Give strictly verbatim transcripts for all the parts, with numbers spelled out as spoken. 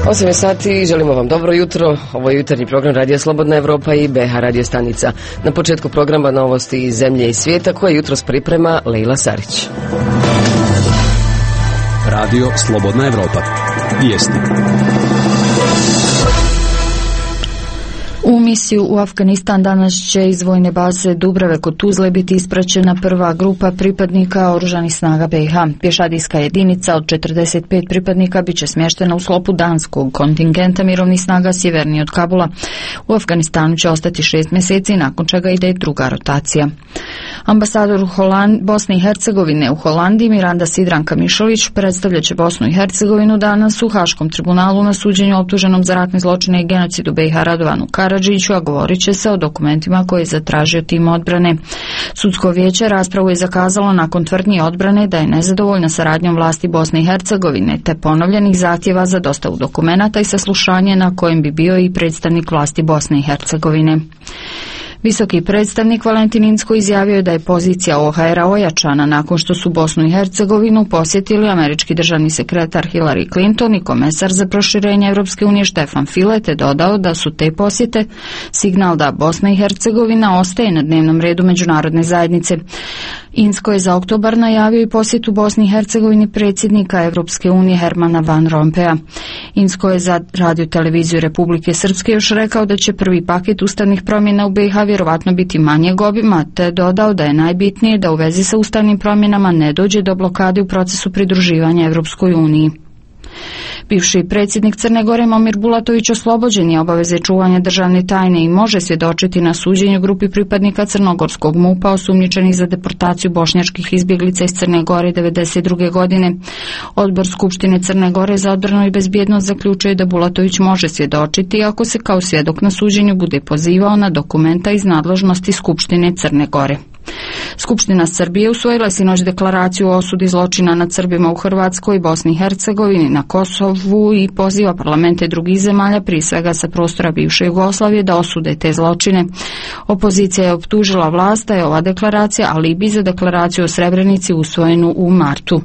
osam je sati, želimo vam dobro jutro. Ovo je jutarnji program Radija Slobodna Evropa i B H Radio stanica. Na početku programa novosti iz zemlje i svijeta koje jutros priprema Lejla Sarić. Radio Slobodna Evropa. Vijesti. U misiju u Afganistan danas će iz vojne baze Dubrave kod Tuzle biti ispraćena prva grupa pripadnika oružanih snaga B i H. Pješadijska jedinica od četrdeset pet pripadnika biće smještena u sklopu danskog kontingenta mirovnih snaga sjevernije od Kabula. U Afganistanu će ostati šest mjeseci, nakon čega ide druga rotacija. Ambasador Holand, Bosne i Hercegovine u Holandiji Miranda Sidranka Mišović predstavljat će Bosnu i Hercegovinu danas u Haškom tribunalu na suđenju optuženom za ratne zločine i genocidu B i H Radovanu Karadžiću, a govorit će se o dokumentima koje je zatražio tim odbrane. Sudsko vijeće raspravu je zakazalo nakon tvrdnji odbrane da je nezadovoljna saradnjom vlasti Bosne i Hercegovine te ponovljenih zahtjeva za dostavu dokumenata i saslušanje na kojem bi bio i predstavnik vlasti Bosne i Hercegovine. Visoki predstavnik Valentin Incko izjavio je da je pozicija O H R-a ojačana nakon što su Bosnu i Hercegovinu posjetili američki državni sekretar Hillary Clinton i komesar za proširenje Europske unije Štefan File, te dodao da su te posjete signal da Bosna i Hercegovina ostaje na dnevnom redu međunarodne zajednice. Incko je za oktobar najavio i posjetu Bosni i Hercegovini predsjednika Europske unije Hermana Van Rompea. Incko je za radio televiziju Republike Srpske još rekao da će prvi paket ustavnih promjena u B i H vjerovatno biti manjeg obima, te dodao da je najbitnije da u vezi sa ustavnim promjenama ne dođe do blokade u procesu pridruživanja Europskoj uniji. Bivši predsjednik Crne Gore Momir Bulatović oslobođen je obaveze čuvanja državne tajne i može svjedočiti na suđenju grupi pripadnika crnogorskog MUP-a osumnjičenih za deportaciju bošnjačkih izbjeglica iz Crne Gore devedeset druge godine. Odbor Skupštine Crne Gore za odbranu i bezbjednost zaključuje da Bulatović može svjedočiti ako se kao svjedok na suđenju bude pozivao na dokumenta iz nadležnosti Skupštine Crne Gore. Skupština Srbije usvojila sinoć deklaraciju o osudi zločina nad Srbima u Hrvatskoj, Bosni i Hercegovini, na Kosovu i poziva parlamente drugih zemalja, prije svega sa prostora bivše Jugoslavije, da osude te zločine. Opozicija je optužila vlast da je ova deklaracija alibi za deklaraciju o Srebrenici usvojenu u martu.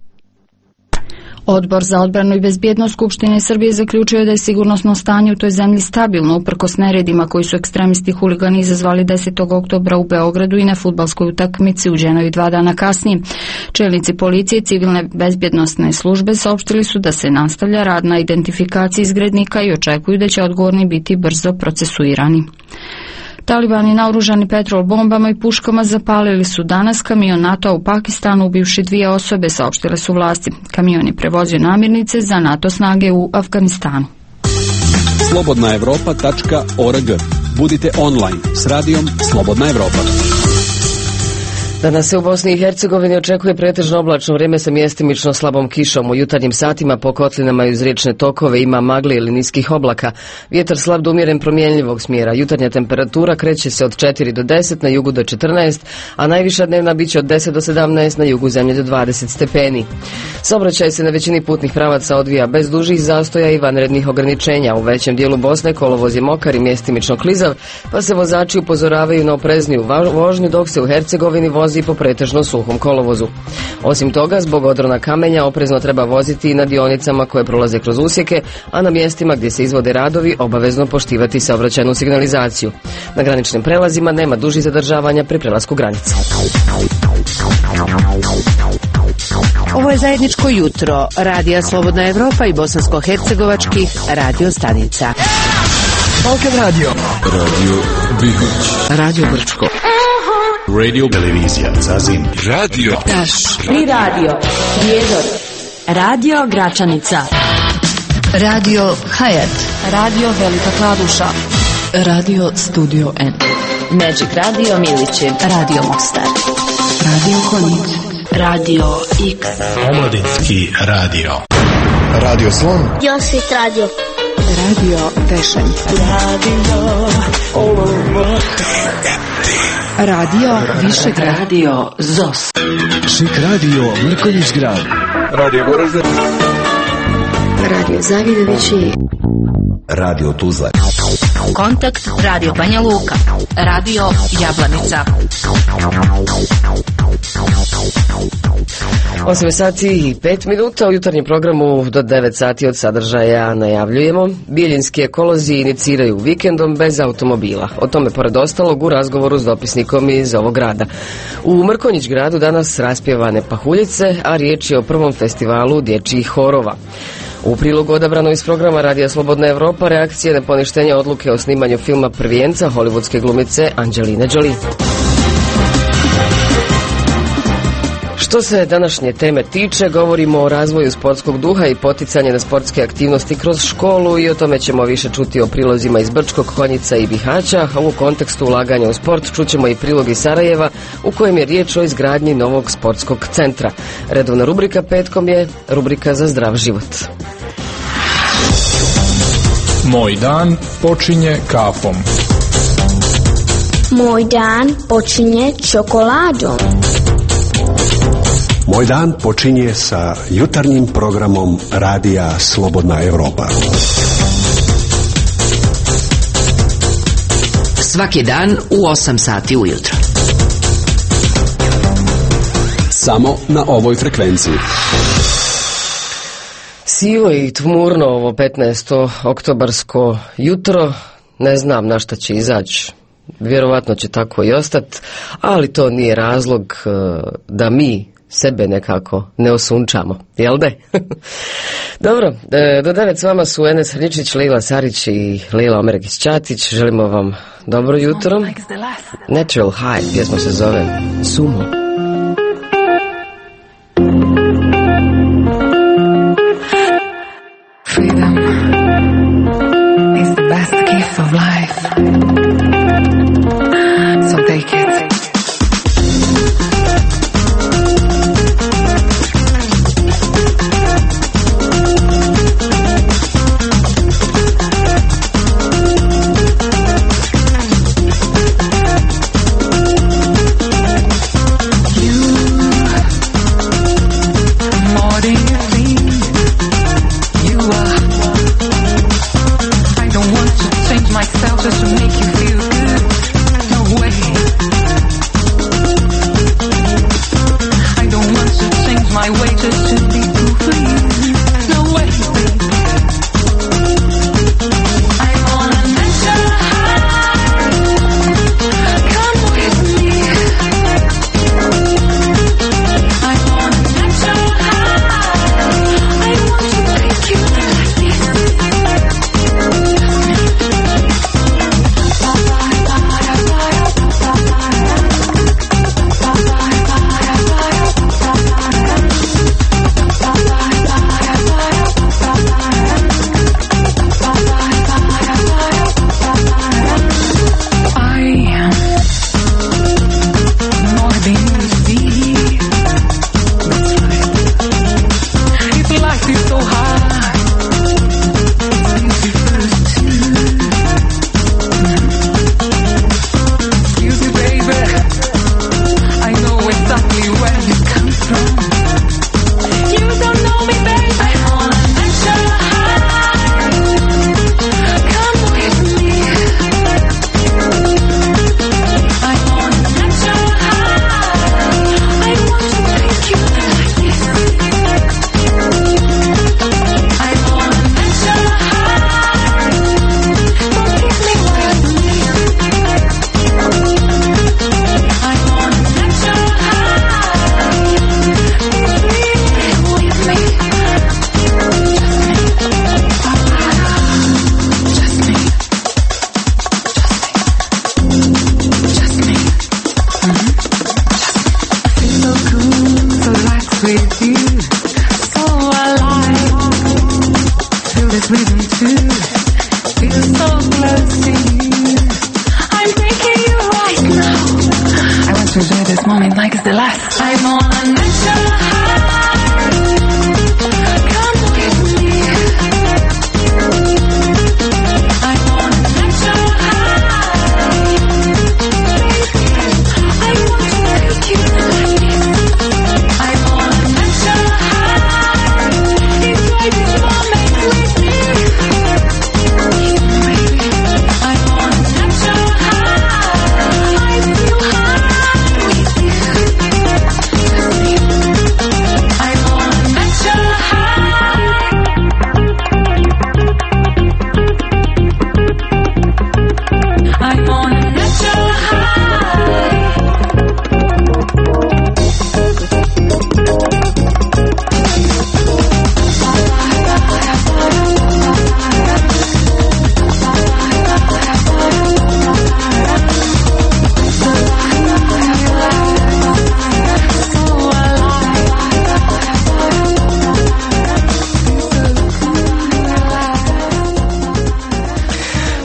Odbor za odbranu i bezbjednost Skupštine Srbije zaključio da je sigurnosno stanje u toj zemlji stabilno uprkos neredima koji su ekstremisti huligani izazvali desetog oktobra u Beogradu i na fudbalskoj utakmici u Đenovi dva dana kasnije. Čelnici policije i civilne bezbjednosne službe saopštili su da se nastavlja rad na identifikaciji izgrednika i očekuju da će odgovorni biti brzo procesuirani. Talibani naoružani petrol bombama i puškama zapalili su danas kamion NATO-a u Pakistanu, ubivši dvije osobe, saopštile su vlasti. Kamion je prevozio namirnice za NATO snage u Afganistanu. slobodna evropa tačka org. Budite online s radijom Slobodna Evropa. Danas se u Bosni i Hercegovini očekuje pretežno oblačno vrijeme sa mjestimično slabom kišom. U jutarnjim satima po kotlinama i uz riječne tokove ima magle ili niskih oblaka. Vjetar slab do umjeren promjenljivog smjera. Jutarnja temperatura kreće se od četiri do deset, na jugu do četrnaest, a najviša dnevna biće od deset do sedamnaest, na jugu zemlje do dvadeset stepeni. Saobraćaj se na većini putnih pravaca odvija bez dužih zastoja i vanrednih ograničenja. U većem dijelu Bosne kolovoz je mokar i mjestimično klizav, pa se vozači upozoravaju na oprezniju vožnju, dok se u Hercegovini vozi i po pretežno suhom kolovozu. Osim toga, zbog odrona kamenja oprezno treba voziti i na dionicama koje prolaze kroz usjeke, a na mjestima gdje se izvode radovi obavezno poštivati saobraćajnu signalizaciju. Na graničnim prelazima nema dužih zadržavanja pri prelasku granice. Ovo je zajedničko jutro Radija Slobodna Evropa i bosansko-hercegovačkih radio stanica. Balkan Radio, Radio Bihoć, Radio Brčko, Radio Televizija Zazin, Radio Taš, Tri Radio Prijedor, Radio Gračanica, Radio Hayat, Radio Velika Kladuša, Radio Studio N, Magic Radio Milići, Radio Mostar, Radio Konjic, Radio X, Omladinski radio, Radio Slon, Josvit Radio, Radio Vešanje, Radio Radio Višegrad, Radio Zos, Šik Radio Mrkonjić Grad, Radio Goražde, Radio Zavidovići. Radio Tuzla. Kontakt Radio Banja Luka. Radio Jablanica. osam sati i pet minuta u jutarnjem programu do devet sati od sadržaja najavljujemo. Bijeljinski ekolozi iniciraju vikendom bez automobila. O tome pored ostalog u razgovoru s dopisnikom iz ovog grada. U Mrkonjić gradu danas raspjevane pahuljice, a riječ je o prvom festivalu dječjih horova. U prilogu odabrano iz programa Radija Slobodna Evropa reakcije na poništenje odluke o snimanju filma Prvijenca hollywoodske glumice Angeline Jolie. Što se današnje teme tiče, govorimo o razvoju sportskog duha i poticanje na sportske aktivnosti kroz školu i o tome ćemo više čuti o prilozima iz Brčkog, Konjica i Bihaća, a u kontekstu ulaganja u sport čućemo i prilog iz Sarajeva u kojem je riječ o izgradnji novog sportskog centra. Redovna rubrika petkom je rubrika za zdrav život. Moj dan počinje kafom. Moj dan počinje čokoladom. Moj dan počinje sa jutarnjim programom Radija Slobodna Evropa. Svaki dan u osam sati ujutro. Samo na ovoj frekvenciji. Sivo i tmurno ovo petnaesto oktobarsko jutro, ne znam na šta će izaći. Vjerovatno će tako i ostati, ali to nije razlog da mi sebe nekako ne osunčamo, jel de? Dobro, do devet s vama su Enes Hrničić, Lila Sarić i Lila Omeregić-Ćatić. Želimo vam dobro jutro. Natural High, pjesma se zove Sumo. Freedom is the best gift of life. So take it. Just to make you feel good. No way. I don't want to change my way just to be cool for you. No way, baby. I'm on a natural high. Come with me. I'm on a natural high. I want to take you like this. Make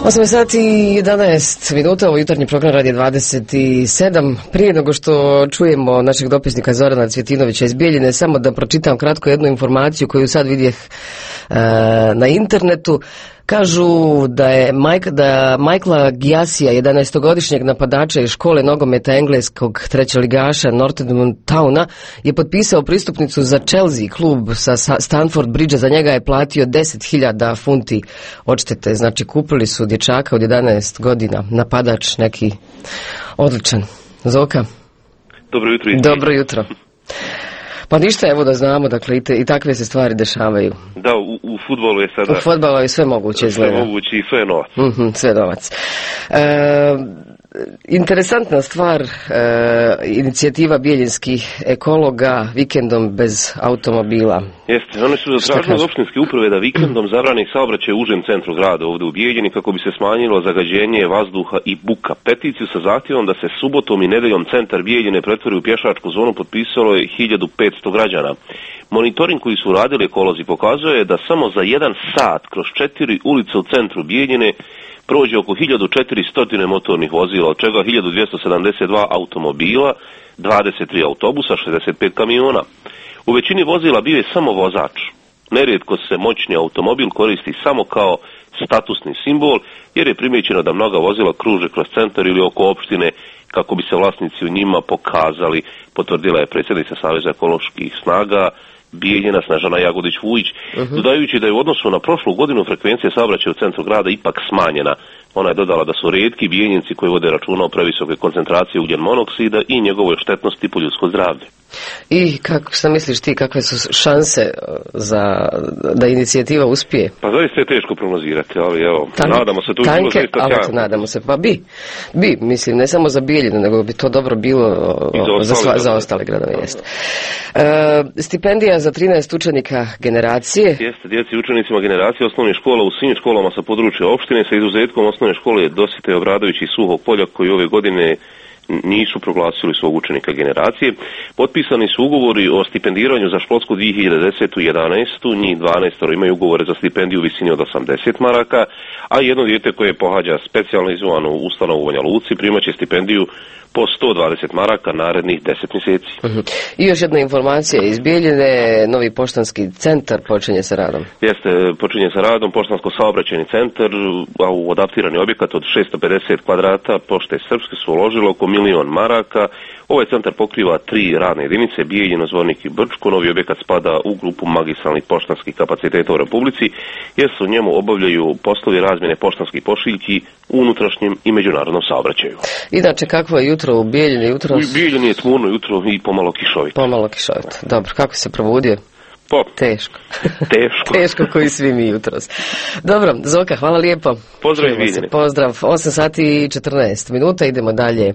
osam sati i jedanaest minuta, ovo jutarnji program Radija dvadeset sedam. Prije nego što čujemo našeg dopisnika Zorana Cvjetinovića iz Bijeljine, samo da pročitam kratko jednu informaciju koju sad vidjeh e, na internetu. Kažu da je Mike, da Michaela Giasija, jedanaestogodišnjeg napadača iz škole nogometa engleskog trećeligaša Northampton Towna, je potpisao pristupnicu za Chelsea klub sa Stamford Bridgea. Za njega je platio deset hiljada funti odštete. Znači kupili su dječaka od jedanaest godina, napadač neki odličan. Zoka? Dobro jutro. Dobro jutro. Pa ništa, evo da znamo, dakle i, te, i takve se stvari dešavaju. Da, u, u fudbalu je sada... U fudbalu je sve moguće izgleda. Sve moguće i sve je novac. Mm-hmm, sve novac. E, interesantna stvar, e, inicijativa bijeljinskih ekologa vikendom bez automobila. Jeste, oni su zatražili od opštinske uprave da vikendom zabrani saobraćaj u užem centru grada ovdje u Bijeljini kako bi se smanjilo zagađenje vazduha i buka. Peticiju sa zahtjevom da se subotom i nedeljom centar Bijeljine pretvori u pješačku zonu potpisalo je hiljadu petsto građana. Monitoring koji su radili ekolozi pokazuje da samo za jedan sat kroz četiri ulice u centru Bijeljine prođe oko hiljadu četiristo motornih vozila, od čega hiljadu dvjesto sedamdeset dva automobila, dvadeset tri autobusa, šezdeset pet kamiona. U većini vozila bio je samo vozač. Nerijetko se moćni automobil koristi samo kao statusni simbol, jer je primijećeno da mnoga vozila kruže kroz centar ili oko opštine kako bi se vlasnici u njima pokazali, potvrdila je predsjednica Saveza ekoloških snaga Bijeljina Snežana Jagodić-Vujić, uh-huh. dodajući da je u odnosu na prošlu godinu frekvencija saobraćaja u centru grada ipak smanjena. Ona je dodala da su rijetki Bijeljinci koji vode računa o previsoke koncentracije ugljen monoksida i njegovoj štetnosti po ljudsko zdravlje. I kako šta misliš ti, kakve su šanse za da inicijativa uspije? Pa zaista je teško prognozirati, ali evo, Tan, nadamo se, to bi bilo zaista sjajno. Nadamo se, pa bi, bi, mislim, ne samo za Bijeljinu, nego bi to dobro bilo o, za, ostale, za, za ostale gradove. Jeste. E, stipendija za trinaest učenika generacije. Jeste, djeci i učenicima generacije osnovnih škola u svim školama sa područja opštine sa izuzetkom osnovne škole Dositej Obradović i Suhog Polja koji ove godine nisu proglasili svog učenika generacije. Potpisani su ugovori o stipendiranju za školsku dvije hiljade desete jedanaestu. Njih dvanaest imaju ugovore za stipendiju u visini od osamdeset maraka, a jedno dijete koje pohađa specijalizovanu ustanovu u Banja Luci primaće stipendiju po sto dvadeset maraka narednih deset mjeseci. Uh-huh. I još jedna informacija iz Bijeljine, novi poštanski centar počinje sa radom. Jeste, počinje sa radom poštansko-saobraćajni centar, a u adaptirani objekat od šesto pedeset kvadrata Pošte Srpske su uložilo oko milion maraka. Ovaj centar pokriva tri radne jedinice, Bijeljino, Zvornik i Brčko. Novi objekat spada u grupu magistralnih poštanskih kapaciteta u Republici, jer se u njemu obavljaju poslovi razmjene poštanskih pošiljki u unutrašnjem i međunarodnom saobraćaju. Inače, kakvo je jutro u Bijeljini? Jutro... U Bijeljini je tmurno jutro i pomalo kišovito. Pomalo kišovito. Dobro, kako se probudio? Pa, teško. Teško. Teško koji svi mi jutros. Dobro, Zoka, hvala lijepo. Pozdrav iz Bijeljine. Pozdrav, osam sati i četrnaest minuta, idemo dalje.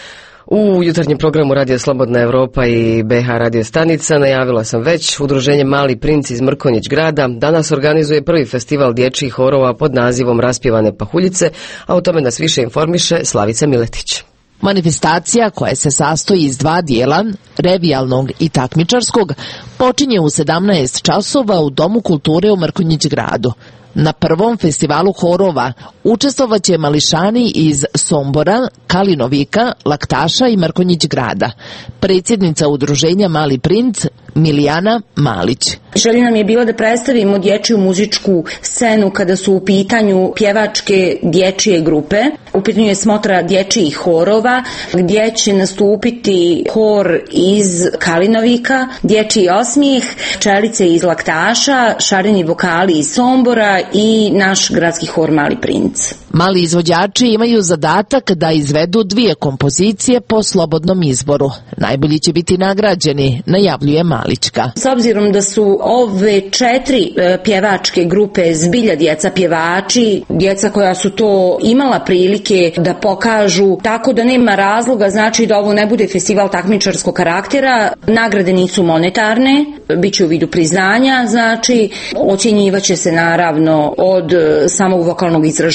U jutarnjem programu Radio Slobodna Evropa i B H radio stanica najavila sam već, udruženje Mali princ iz Mrkonjić grada danas organizuje prvi festival dječjih horova pod nazivom Raspjevane pahuljice, a o tome nas više informiše Slavica Miletić. Manifestacija, koja se sastoji iz dva dijela, revijalnog i takmičarskog, počinje u sedamnaest časova u Domu kulture u Mrkonjić gradu. Na prvom festivalu horova učestvovaće mališani iz Sombora, Kalinovika, Laktaša i Mrkonjić grada. Predsjednica udruženja Mali princ Milijana Malić. Želja nam je bila da predstavimo dječju muzičku scenu kada su u pitanju pjevačke dječje grupe. U pitanju je smotra dječjih horova gdje će nastupiti hor iz Kalinovika, dječji osmijeh, pčelice iz Laktaša, šareni vokali iz Sombora i naš gradski hor Mali princ. Mali izvođači imaju zadatak da izvedu dvije kompozicije po slobodnom izboru. Najbolji će biti nagrađeni, najavljuje Malićka. S obzirom da su ove četiri e, pjevačke grupe zbilja djeca pjevači, djeca koja su to imala prilike da pokažu, tako da nema razloga, znači da ovo ne bude festival takmičarskog karaktera. Nagrade nisu monetarne, bit će u vidu priznanja, znači ocjenjivaće se naravno od samog vokalnog izražavanja do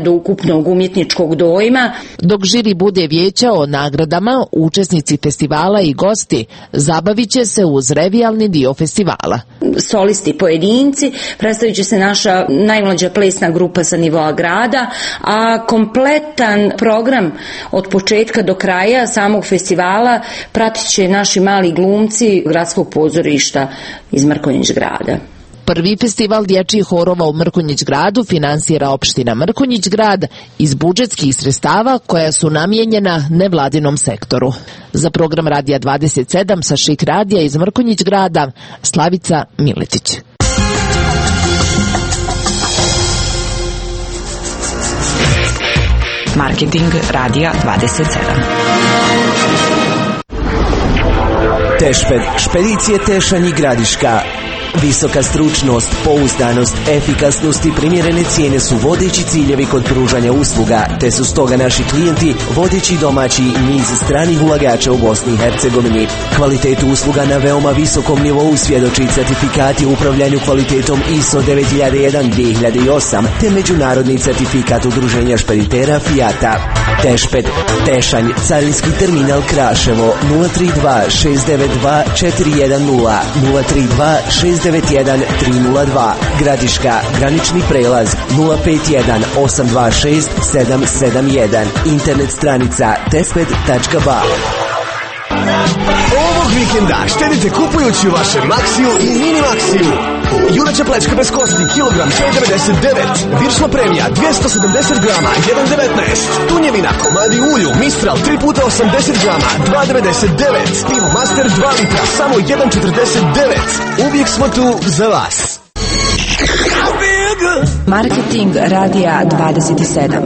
do ukupnog umjetničkog dojma. Dok žiri bude vijeća o nagradama, učesnici festivala i gosti zabavit će se uz revijalni dio festivala. Solisti pojedinci, predstavit će se naša najmlađa plesna grupa sa nivoa grada, a kompletan program od početka do kraja samog festivala pratit će naši mali glumci Gradskog pozorišta iz Mrkonjić grada. Prvi festival dječjih horova u Mrkonjić gradu finansira opština Mrkonjić grad iz budžetskih sredstava koja su namijenjena nevladinom sektoru. Za program Radija dvadeset sedam sa Šik radija iz Mrkonjić grada, Slavica Miletić. Marketing Radija dvadeset sedam. Tešped, špedicije Tešanj i Gradiška. Visoka stručnost, pouzdanost, efikasnost i primjerene cijene su vodeći ciljevi kod pružanja usluga, te su stoga naši klijenti vodeći domaći i niz stranih ulagača u Bosni i Hercegovini. Kvalitetu usluga na veoma visokom nivou svjedoči certifikati u upravljanju kvalitetom I S O devet hiljada jedan dvije hiljade osam te međunarodni certifikat udruženja špeditera Fijata. Tešped, Tešanj, carinski terminal Kraševo, nula tri dva šest devet dva četiri jedan nula, nula tri dva šest devet jedan tri nula dva. Gradiška, granični prelaz nula pet jedan osam dva šest sedam sedam jedan. Internet stranica tesped tačka ba. Ovog vikenda štedite kupujući u vašem Maxiju i Mini Maxiju. Juneća plečka bez kosti, kilogram šest devedeset devet. Viršla premija dvjesto sedamdeset grama, jedan devetnaest. Tunjevina, komadi ulju, Mistral tri puta osamdeset grama, dva devedeset devet. Pivo Master dva litra, samo jedan četrdeset devet. Uvijek smo tu za vas. Marketing Radija dvadeset sedam.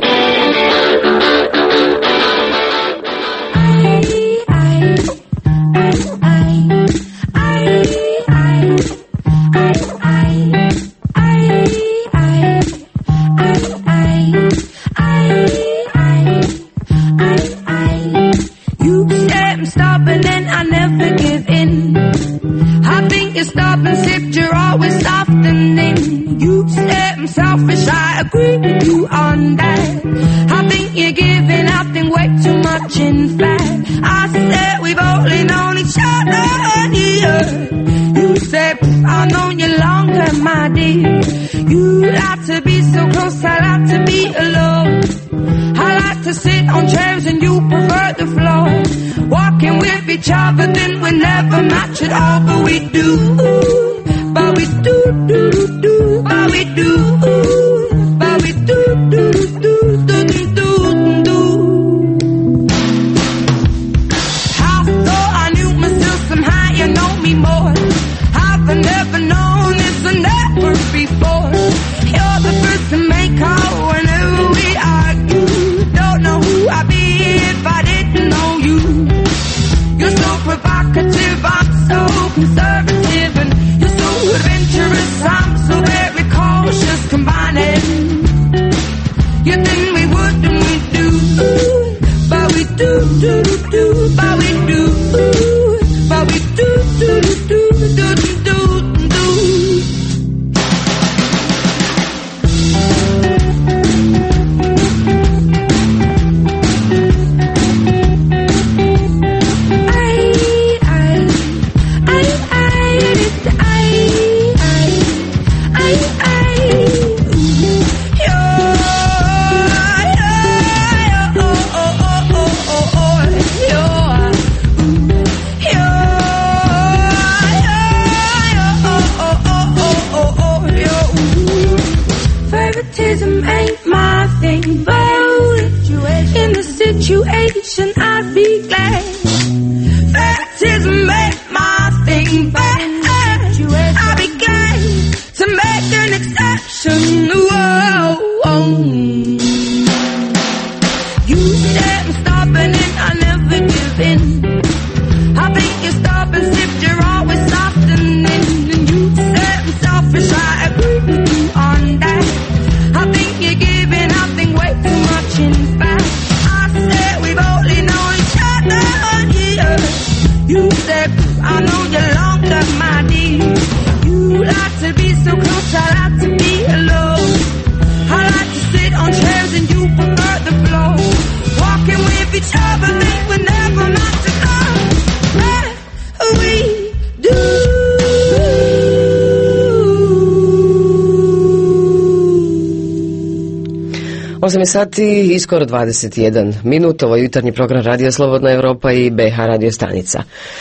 Giving up, think way too much in fact. I said we've only known osam sati i skoro dvadeset jedan minut, ovo je jutarnji program Radija Slobodna Evropa i B i H radio stanica.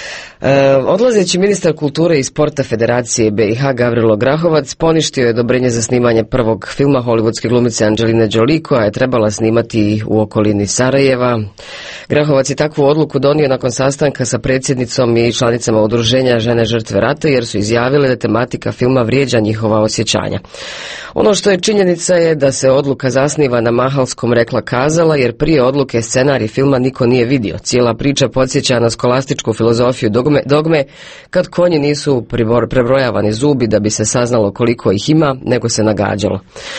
E, odlazeći ministar kulture i sporta Federacije B i H Gavrilo Grahovac poništio je odobrenje za snimanje prvog filma hollywoodske glumice Angeline Jolie koja je trebala snimati u okolini Sarajeva. Grahovac je takvu odluku donio nakon sastanka sa predsjednicom i članicama udruženja Žene žrtve rata jer su izjavile da tematika filma vrijeđa njihova osjećanja. Ono što je činjenica je da se odluka zasniva na mahalskom rekla kazala jer prije odluke scenarij filma niko nije vidio. Cijela priča podsjeća na skolastičku filozofiju dogme, dogme kad konji nisu prebrojavani zubi da bi se saznalo koliko ih ima, nego se nagađalo.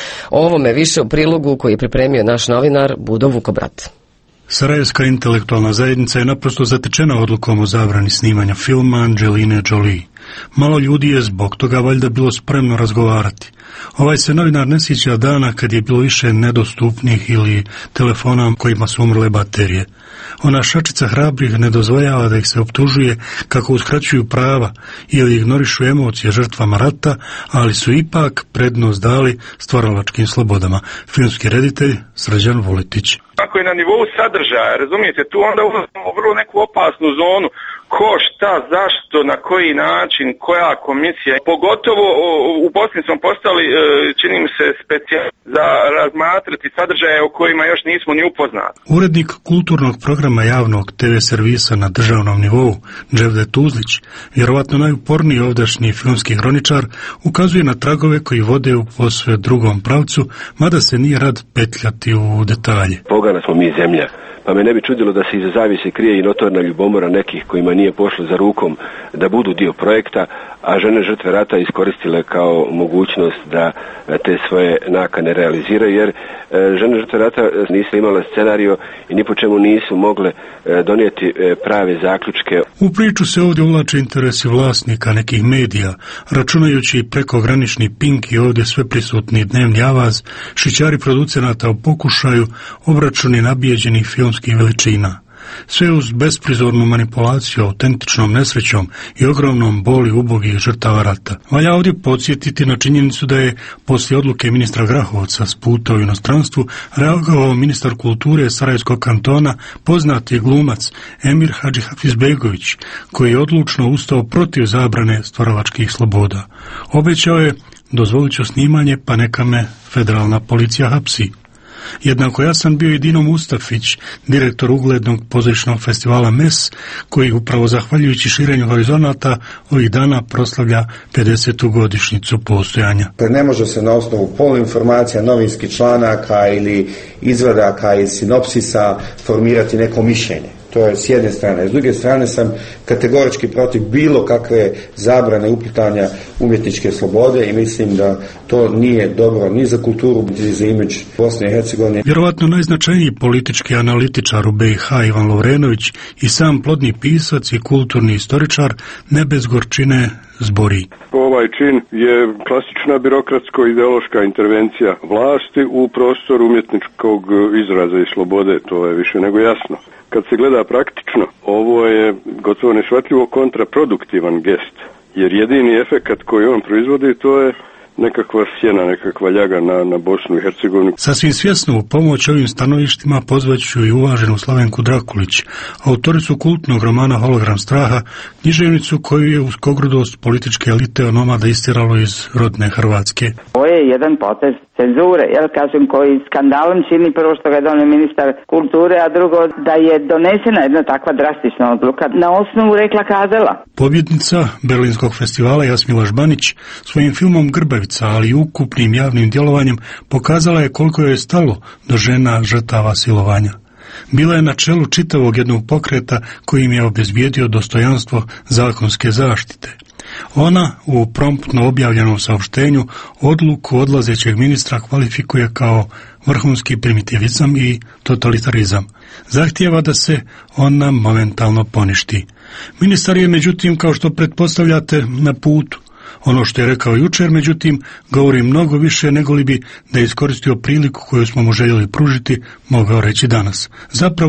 O ovome više u prilogu koji je pripremio naš novinar Budo Vukobrat. Sarajevska intelektualna zajednica je naprosto zatečena odlukom o zabrani snimanja filma Angeline Jolie. Malo ljudi je zbog toga valjda bilo spremno razgovarati. Ovaj se novinar ne sjeća dana kad je bilo više nedostupnih ili telefona kojima su umrle baterije. Ona šačica hrabrih ne dozvoljava da ih se optužuje kako uskraćuju prava ili ignorišu emocije žrtvama rata, ali su ipak prednost dali stvaralačkim slobodama. Filmski reditelj Srđan Vuletić. Ako je na nivou sadržaja, razumijete, tu onda ulazimo u vrlo neku opasnu zonu. Ko, šta, zašto, na koji način, koja komisija. Pogotovo u Bosni smo postali, čini mi se, specijal za razmatrati sadržaje o kojima još nismo ni upoznati. Urednik kulturnog programa javnog te ve servisa na državnom nivou, Dževdet Tuzlić, vjerovatno najuporniji ovdašnji filmski hroničar, ukazuje na tragove koji vode u posve drugom pravcu, mada se nije rad petljati u detalje. Pogana smo mi zemlja. Pa me ne bi čudilo da se iza zavise krije i notorna ljubomora nekih kojima nije pošlo za rukom da budu dio projekta, a žene žrtve rata iskoristile kao mogućnost da te svoje nakane realiziraju, jer žene žrtve rata nisu imale scenario i ni po čemu nisu mogle donijeti prave zaključke. U priču se ovdje uvlače interesi vlasnika nekih medija, računajući prekogranični Pink i ovdje sve prisutni dnevni avaz, šićari producenata u pokušaju, obračuni nabijeđenih filmskih veličina. Sve uz besprizornu manipulaciju, autentičnom nesrećom i ogromnom boli ubogih žrtava rata. Valja ovdje podsjetiti na činjenicu da je poslije odluke ministra Grahovca s puta u inostranstvu reagovao ministar kulture Sarajevskog kantona, poznati glumac Emir Hadžihafizbegović, koji je odlučno ustao protiv zabrane stvaralačkih sloboda. Obećao je, dozvolit ću snimanje, pa neka me federalna policija hapsi. Jednako ja sam bio i Dino Mustafić, direktor uglednog pozorišnog festivala M E S, koji upravo zahvaljujući širenju horizonata ovih dana proslavlja pedesetu godišnjicu postojanja. Ne može se na osnovu poluinformacija, novinskih članaka ili izvadaka i sinopsisa formirati neko mišljenje. To je s jedne strane. S druge strane sam kategorički protiv bilo kakve zabrane uplitanja umjetničke slobode i mislim da to nije dobro ni za kulturu, ni za imidž Bosne i Hercegovine. Vjerovatno najznačajniji politički analitičar u B i H Ivan Lovrenović i sam plodni pisac i kulturni istoričar ne bez gorčine zbori. Ovaj čin je klasična birokratsko-ideološka intervencija vlasti u prostor umjetničkog izraza i slobode, to je više nego jasno. Kad se gleda praktično, ovo je gotovo neshvatljivo kontraproduktivan gest, jer jedini efekat koji on proizvodi to je nekakva sjena, nekakva ljaga na, na Bosnu i Hercegovinu. Sasvim svjesno u pomoć ovim stanovištima pozvaću i uvaženu Slavenku Drakulić, autoricu kultnog romana Hologram straha, književnicu koju je uskogrudost političke elite onomada istiralo iz rodne Hrvatske. Ovo je jedan potez cenzure, jel kažem, koji skandalom čini prvo što ga je donio ministar kulture, a drugo da je donesena jedna takva drastična odluka na osnovu rekla kazala. Pobjednica Berlinskog festivala Jasmila Žbanić svojim filmom Grbavica, ali i ukupnim javnim djelovanjem pokazala je koliko joj je stalo do žena žrtava silovanja. Bila je na čelu čitavog jednog pokreta koji im je obezbijedio dostojanstvo zakonske zaštite. Ona u promptno objavljenom saopštenju odluku odlazećeg ministra kvalifikuje kao vrhunski primitivizam i totalitarizam. Zahtijeva da se ona momentalno poništi. Ministar je međutim, kao što pretpostavljate, na putu. Ono što je rekao jučer, međutim, govori mnogo više nego li bi da je iskoristio priliku koju smo mu željeli pružiti, mogao reći danas. Zapravo,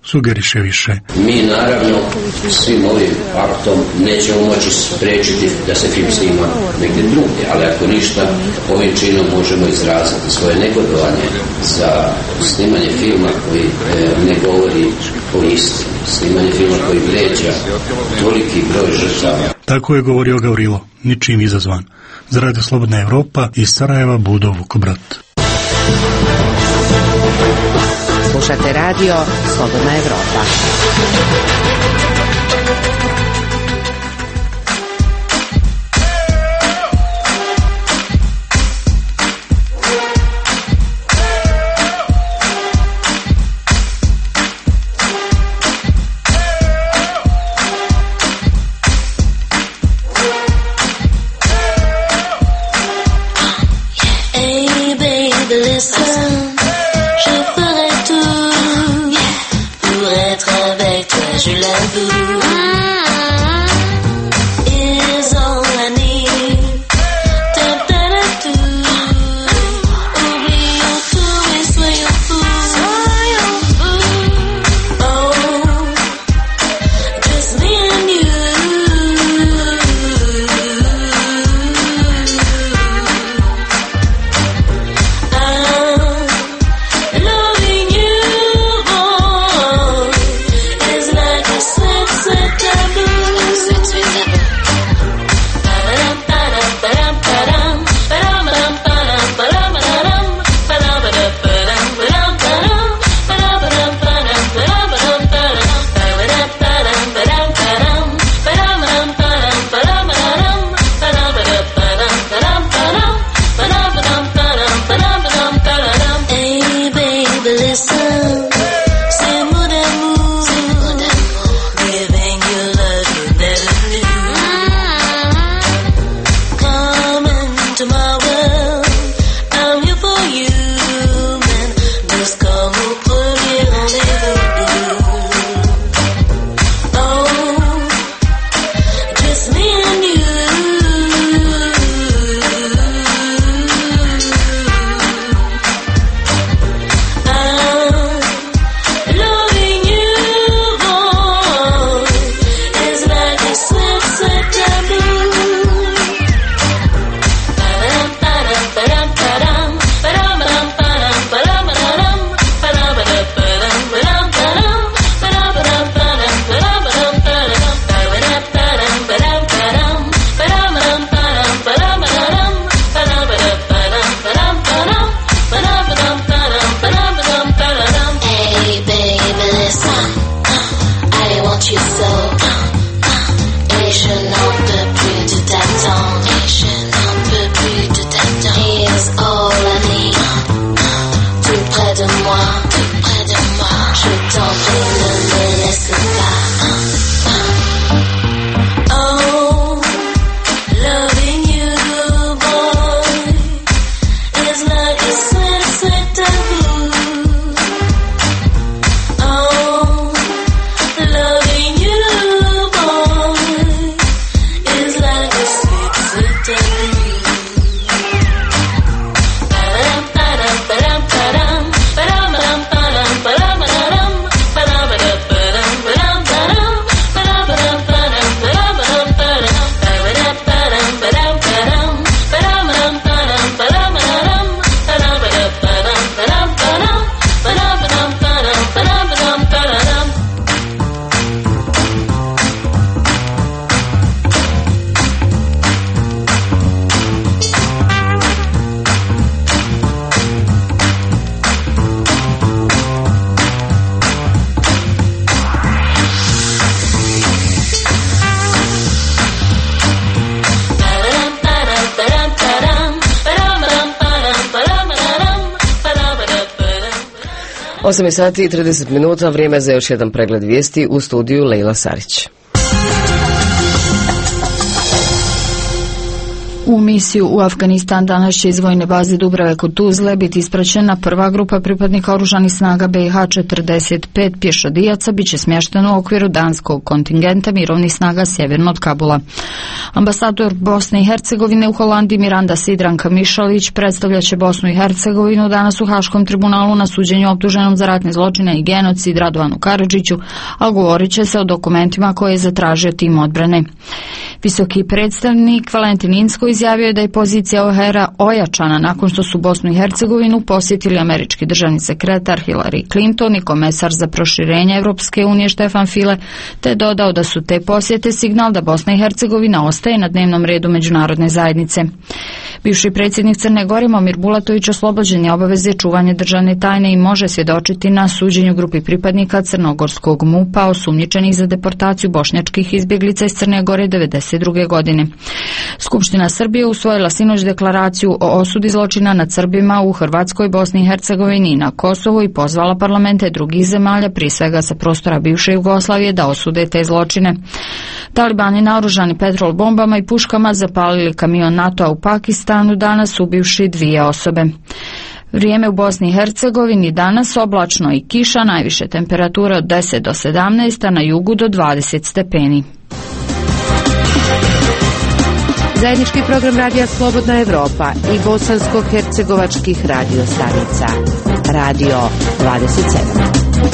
sugeriše više. Mi naravno svim ovim aktom nećemo moći spriječiti da se film snima negdje drugdje, ali ako ništa, ovim činom možemo izraziti svoje negodovanje za snimanje filma koji e, ne govori o istini, snimanje filma koji vređa toliki broj žrtava. Tako je govorio Gavrilo, ničim izazvan. Za Radio Slobodna Evropa iz Sarajeva Budo Vukobrat. Slušate radio Slobodna Evropa. osam sati i trideset minuta, vrijeme za još jedan pregled vijesti, u studiju Lejla Sarić. U misiju u Afganistan danas će iz vojne baze Dubrave kod Tuzle biti ispraćena prva grupa pripadnika oružanih snaga B i H četrdeset pet pješadijaca, bit će smješteno u okviru danskog kontingenta mirovnih snaga sjeverno od Kabula. Ambasador Bosne i Hercegovine u Holandiji Miranda Sidranka Mišalić predstavlja će Bosnu i Hercegovinu danas u Haškom tribunalu na suđenju optuženom za ratne zločine i genocid Radovanu Karadžiću, a govorit će se o dokumentima koje je zatražio tim odbrane. Visoki predstavnik Valentin Inzko izjavio je da je pozicija O H R-a ojačana nakon što su Bosnu i Hercegovinu posjetili američki državni sekretar Hillary Clinton i komesar za proširenje Europske unije Štefan File, te dodao da su te posjete signal da Bosna i Hercegovina ostaje na dnevnom redu međunarodne zajednice. Bivši predsjednik Crne Gore Momir Bulatović oslobođen je obaveze čuvanja državne tajne i može svjedočiti na suđenju grupi pripadnika crnogorskog MUP-a osumnjičenih za deportaciju bošnjačkih izbjeglica iz Crne Gore devedeset druge godine. Skupština Srbije usvojila sinoć deklaraciju o osudi zločina nad Srbima u Hrvatskoj, Bosni i Hercegovini i na Kosovu i pozvala parlamente drugih zemalja, prije svega sa prostora bivše Jugoslavije, da osude te zločine. Talibani naoružani petrol bombama i puškama zapalili kamion NATO-a u Pakistanu, danas ubivši dvije osobe. Vrijeme u Bosni i Hercegovini danas oblačno i kiša, najviše temperature od deset do sedamnaest, a na jugu do dvadeset stepeni. Zajednički program Radija Slobodna Evropa i bosansko-hercegovačkih radio stanica. Radio dvadeset sedam.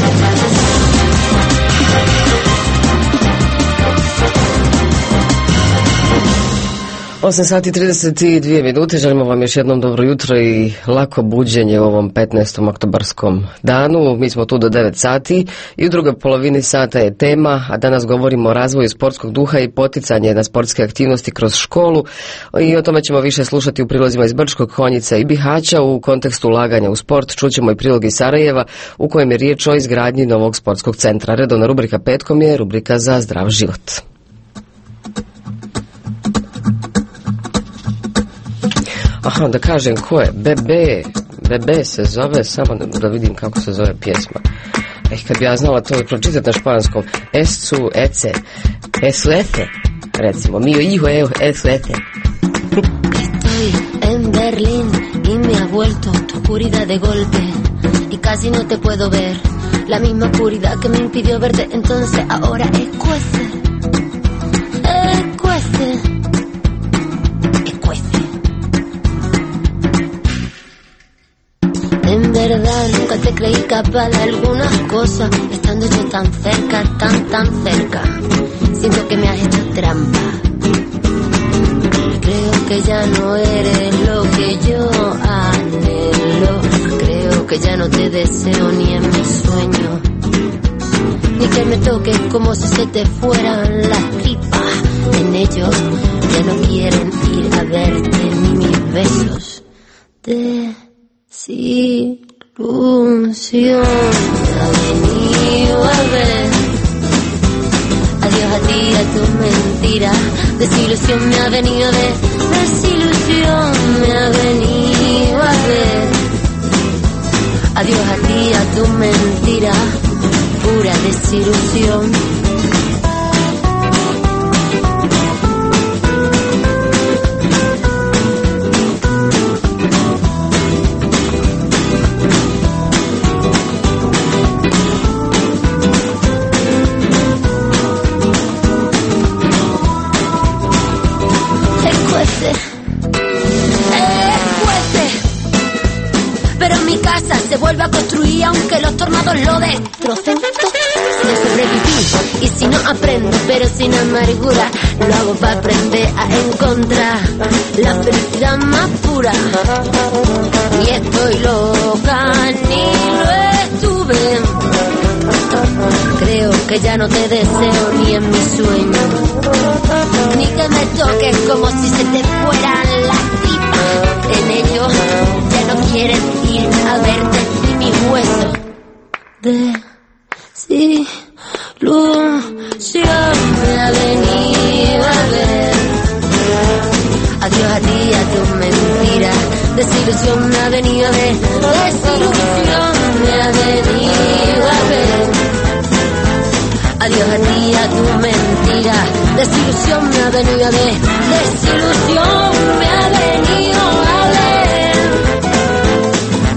osam sati trideset dvije minute, želimo vam još jednom dobro jutro i lako buđenje u ovom petnaestom oktobarskom danu. Mi smo tu do devet sati i u drugoj polovini sata je tema, a danas govorimo o razvoju sportskog duha i poticanje na sportske aktivnosti kroz školu i o tome ćemo više slušati u prilozima iz Brčkog, Konjica i Bihaća. U kontekstu ulaganja u sport čućemo i prilog iz Sarajeva u kojem je riječ o izgradnji novog sportskog centra. Redovna rubrika petkom je rubrika za zdrav život. Aha, da kažem ko je, Bebe, Bebe se zove, samo da vidim kako se zove pjesma. Eh, kad bi ja znala to pročitati na španskom, es su, ece, es lete, recimo, mio hijo es lete. Estoy en Berlín y me ha vuelto tu oscuridad de golpe y casi no te puedo ver, la misma oscuridad que me impidió verte, entonces ahora escuece, escuece. En verdad nunca te creí capaz de algunas cosas, estando yo tan cerca, tan, tan cerca. Siento que me has hecho trampa. Creo que ya no eres lo que yo anhelo. Creo que ya no te deseo ni en mis sueños, ni que me toques como si se te fueran las tripas. En ellos ya no quieren ir a verte ni mis besos. De desilusión me ha venido a ver. Adiós a ti, a tu mentira. Desilusión me ha venido a ver. Desilusión me ha venido a ver. Adiós a ti, a tu mentira. Pura desilusión. Se vuelve a construir aunque los tornados lo destrocen. Yo sobreviví y si no aprendo, pero sin amargura, lo hago para aprender a encontrar la felicidad más pura. Ni estoy loca, ni lo estuve. Creo que ya no te deseo ni en mis sueños, ni que me toques como si se te fueran las tripas. En ellos ya no quieren ir a verte ni mis huesos. Desilusión me ha venido a ver. Adiós a ti, a tu mentira. Desilusión me ha venido a ver. Desilusión me ha venido a ver. Adiós a ti, a tu mentira. Desilusión me ha venido a ver. Desilusión me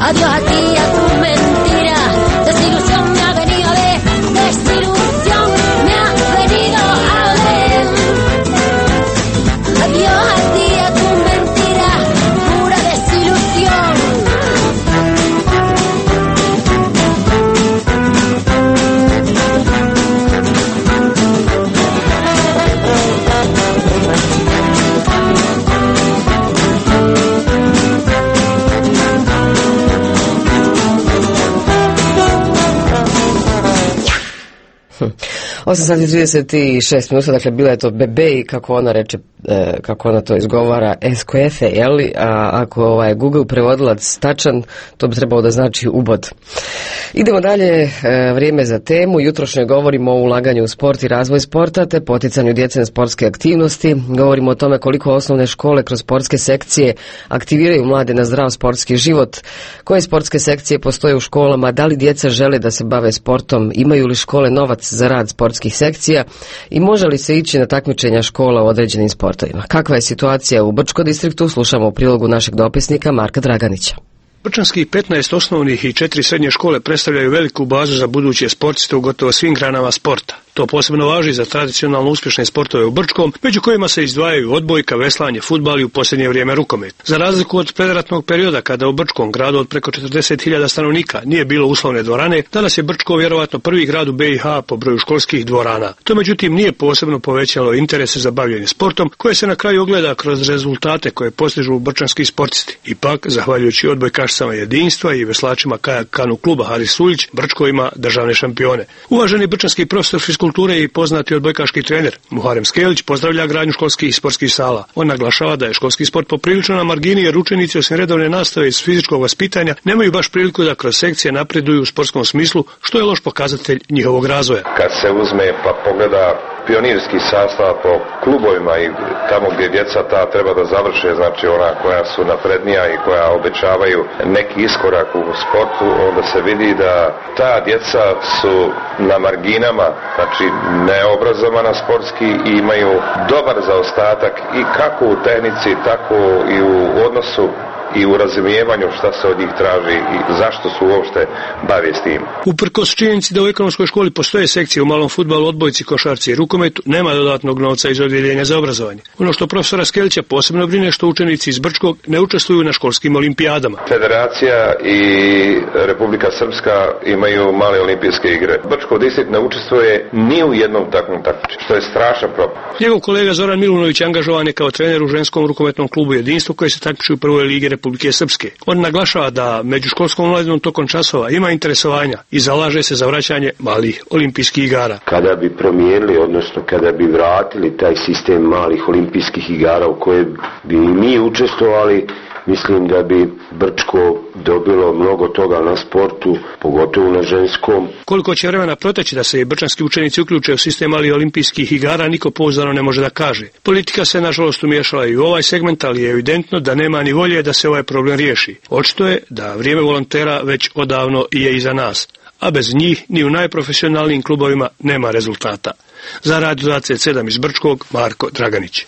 Adiós a ti y a tu mentira. Desilusión me ha venido a ver. Desilusión me ha venido a ver. Adiós a ti y a tu mentira. Pura desilusión. osam sati trideset šest minuta, dakle bila je to bebe i kako ona reče, e, kako ona to izgovara, eskuefe, jeli? A ako ovaj Google prevodilac tačan, to bi trebalo da znači ubod. Idemo dalje, e, vrijeme za temu. Jutrošnje govorimo o ulaganju u sport i razvoj sporta te poticanju djece na sportske aktivnosti. Govorimo o tome koliko osnovne škole kroz sportske sekcije aktiviraju mlade na zdrav sportski život, koje sportske sekcije postoje u školama, da li djeca žele da se bave sportom, imaju li škole novac za rad sportskih sekcija i može li se ići na takmičenja škola u određenim sportovima. Kakva je situacija u Brčkom distriktu, slušamo u prilogu našeg dopisnika Marka Draganića. Brčanskih petnaest osnovnih i četiri srednje škole predstavljaju veliku bazu za buduće sportiste u gotovo svim granama sporta. To posebno važi za tradicionalno uspješne sportove u Brčkom, među kojima se izdvajaju odbojka, veslanje, fudbal i u posljednje vrijeme rukomet. Za razliku od predratnog perioda kada u Brčkom, gradu od preko četrdeset hiljada stanovnika, nije bilo uslovne dvorane, danas je Brčko vjerovatno prvi grad u B i H po broju školskih dvorana. To međutim nije posebno povećalo interese za bavljenje sportom, koje se na kraju ogleda kroz rezultate koje postižu brčanski sportisti. Ipak, zahvaljujući odbojkašicama jedinstva i veslačima kajak kanu kluba Haris Suljić, Brčko ima državne šampione. Uvaženi brčanski profesor kulture i poznati odbojkaški trener Muharem Skelić pozdravlja gradnju školskih i sportskih sala. On naglašava da je školski sport poprilično na margini jer učenici osim redovne nastave iz fizičkog vaspitanja nemaju baš priliku da kroz sekcije napreduju u sportskom smislu, što je loš pokazatelj njihovog razvoja. Kad se uzme pa pogleda pionirski sastav po klubovima i tamo gdje djeca ta treba da završe, znači ona koja su naprednija i koja obećavaju neki iskorak u sportu, onda se vidi da ta djeca su na marginama, znači neobrazovana sportski i imaju dobar zaostatak i kako u tehnici, tako i u odnosu i u razumijevanju šta se od njih traži i zašto su uopšte bave s tim. Uprkos činjenici da u ekonomskoj školi postoje sekcije u malom fudbalu, odbojci, košarci i rukometu, nema dodatnog novca iz odjeljenja za obrazovanje. Ono što profesora Skelića posebno brine što učenici iz Brčkog ne učestvuju na školskim olimpijadama. Federacija i Republika Srpska imaju male olimpijske igre. Brčko distrikt ne učestvuje ni u jednom takvom takmičenju, što je strašan problem. Njegov kolega Zoran Milunović angažovan je kao trener u ženskom rukometnom klubu Jedinstvo koji se takmiči u prvoj ligi Republike Srpske. On naglašava da među školskom omladinom tokom časova ima interesovanja i zalaže se za vraćanje malih olimpijskih igara. Kada bi promijenili, odnosno kada bi vratili taj sistem malih olimpijskih igara u koje bi i mi učestvovali, mislim da bi Brčko dobilo mnogo toga na sportu, pogotovo na ženskom. Koliko će vremena proteći da se i brčanski učenici uključe u sistem malih olimpijskih igara, niko pouzdano ne može da kaže. Politika se nažalost umiješala i u ovaj segment, ali je evidentno da nema ni volje da se ovaj problem riješi. Očito je da vrijeme volontera već odavno je iza nas, a bez njih ni u najprofesionalnijim klubovima nema rezultata. Za Radio dvadeset sedam iz Brčkog, Marko Draganić.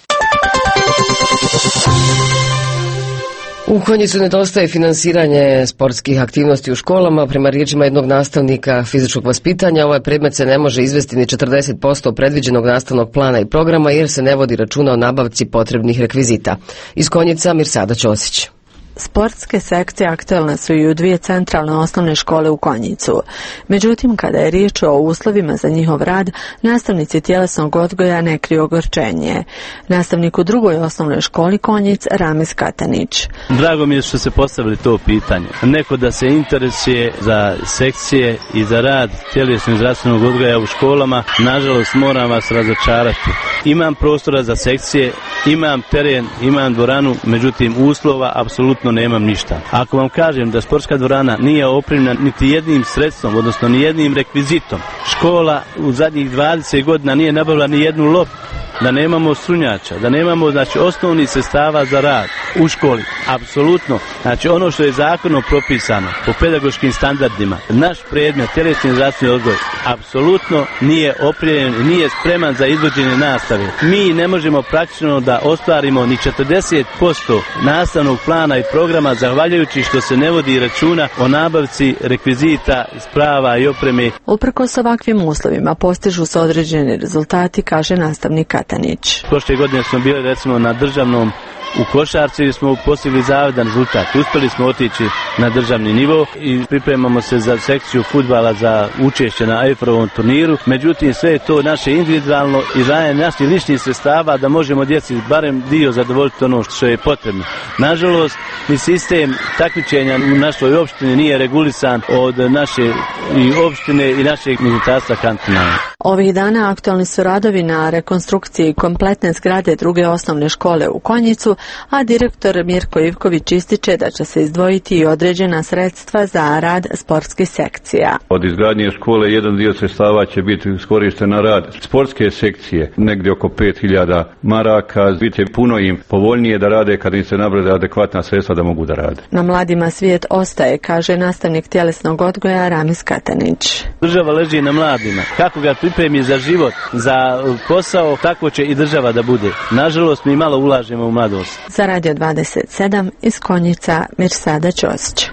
U Konjicu nedostaje finansiranje sportskih aktivnosti u školama. Prema riječima jednog nastavnika fizičkog vaspitanja, ovaj predmet se ne može izvesti ni četrdeset posto predviđenog nastavnog plana i programa jer se ne vodi računa o nabavci potrebnih rekvizita. Iz Konjica Mirsada Ćosić. Sportske sekcije aktualne su i u dvije centralne osnovne škole u Konjicu. Međutim, kada je riječ o uslovima za njihov rad, nastavnici tjelesnog odgoja ne kriju ogorčenje. Nastavnik u drugoj osnovnoj školi Konjic, Ramiz Katanić. Drago mi je što se postavili to pitanje. Neko da se interesuje za sekcije i za rad tjelesnog zdravstvenog odgoja u školama, nažalost moram vas razočarati. Imam prostora za sekcije, imam teren, imam dvoranu, međutim uslova apsolutno nemam ništa. Ako vam kažem da sportska dvorana nije opremljena niti jednim sredstvom, odnosno ni jednim rekvizitom, škola u zadnjih dvadeset godina nije nabavila ni jednu loptu, da nemamo strunjača, da nemamo znači osnovnih sredstava za rad, u školi. Apsolutno. Znači ono što je zakonom propisano po pedagoškim standardima, naš predmet tjelesni zdravstveni odgoj apsolutno nije opremljen, nije spreman za izvođenje nastave. Mi ne možemo praktično da ostvarimo ni četrdeset posto nastavnog plana i programa zahvaljujući što se ne vodi računa o nabavci rekvizita, sprava i opreme. Uprkos ovakvim uslovima postižu se određeni rezultati, kaže nastavnik Katanić. Prošle godine smo bili recimo na državnom u košarci, smo postigli zavidan rezultat. Uspjeli smo otići na državni nivo i pripremamo se za sekciju fudbala za učešće na Eiffelovom turniru. Međutim, sve je to naše individualno i izdvajanje naših ličnih sredstava da možemo djeci barem dio zadovoljiti ono što je potrebno. Nažalost, ni sistem takmičenja u našoj opštini nije regulisan od naše i opštine i našeg ministarstva kantonalnog. Ovih dana aktualni su radovi na rekonstrukciji kompletne zgrade druge osnovne škole u Konjicu, a direktor Mirko Ivković ističe da će se izdvojiti i određena sredstva za rad sportskih sekcija. Od izgradnje škole jedan dio sredstava će biti iskorišten na rad sportske sekcije, negdje oko pet hiljada maraka. Biti puno im povoljnije da rade kad im se nabrode adekvatna sredstva da mogu da rade. Na mladima svijet ostaje, kaže nastavnik tjelesnog odgoja Ramis Katanić. Država leži na mladima. Kako ga pripremi za život, za posao, tako će i država da bude. Nažalost, mi malo ulažemo u mladost. Za Radio dvadeset sedam iz Konjica Mirsada Ćosić.